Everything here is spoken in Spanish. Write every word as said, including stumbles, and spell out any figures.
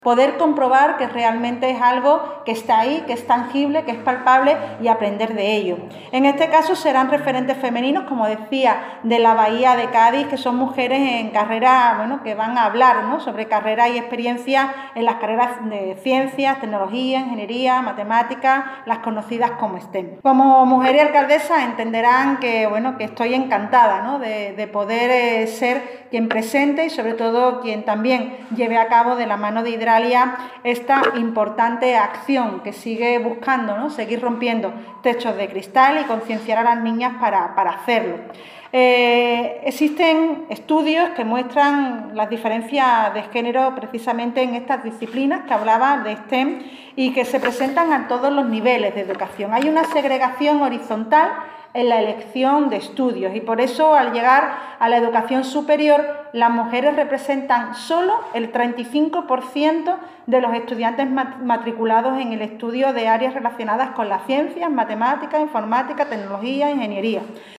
Poder comprobar que realmente es algo que está ahí, que es tangible, que es palpable y aprender de ello. En este caso serán referentes femeninos, como decía, de la Bahía de Cádiz, que son mujeres en carrera, bueno, que van a hablar, ¿no?, sobre carreras y experiencias en las carreras de ciencias, tecnología, ingeniería, matemáticas, las conocidas como STEM. Como mujer y alcaldesa entenderán que, bueno, que estoy encantada, ¿no?, de, de poder eh, ser quien presente y sobre todo quien también lleve a cabo de la mano de Hidralia esta importante acción que sigue buscando, ¿no?, seguir rompiendo techos de cristal y concienciar a las niñas para, para hacerlo. Eh, existen estudios que muestran las diferencias de género precisamente en estas disciplinas que hablaba de STEM y que se presentan a todos los niveles de educación. Hay una segregación horizontal en la elección de estudios y por eso al llegar a la educación superior las mujeres representan solo el treinta y cinco por ciento de los estudiantes matriculados en el estudio de áreas relacionadas con las ciencias, matemáticas, informática, tecnología, ingeniería.